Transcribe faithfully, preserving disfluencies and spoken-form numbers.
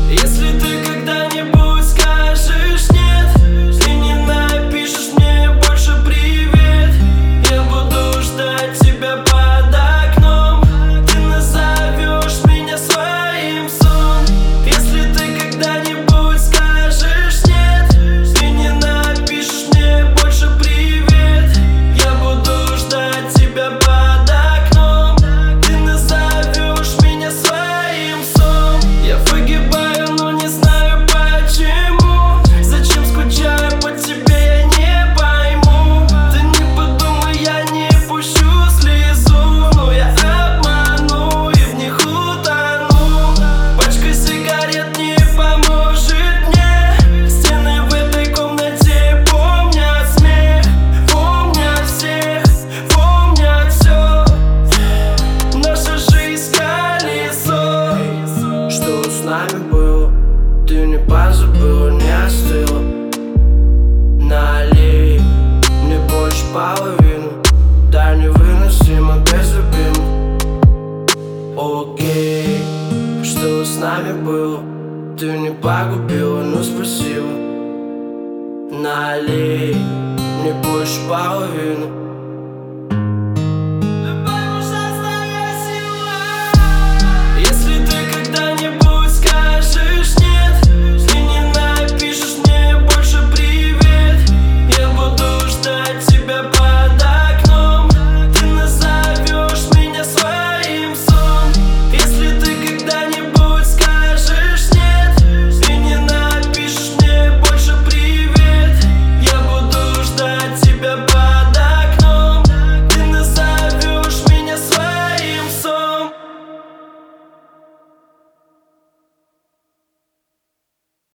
Если ты когда-нибудь скажешь нет и не напишешь мне больше привет, я буду ждать тебя под окном. Ты назовешь меня своим сон. Если ты когда-нибудь скажешь нет и не напишешь мне больше привет, я буду ждать тебя под окном. Ты назовешь меня своим сон. Я выгибаю, но не знаю почему. Зачем скучаю по тебе, я не пойму. Ты не подумай, я не пущу слезу, но я обману и в них утону. Пачка сигарет не поможет мне. Стены в этой комнате помнят смех, помнят всех, помнят все. Наша жизнь колесо. Что с нами было, ты не позабыла, не остыла. Налей мне больше половину, да невыносимо без любимых. Окей, что с нами было, ты не погубила, но спасибо. Налей мне больше половину,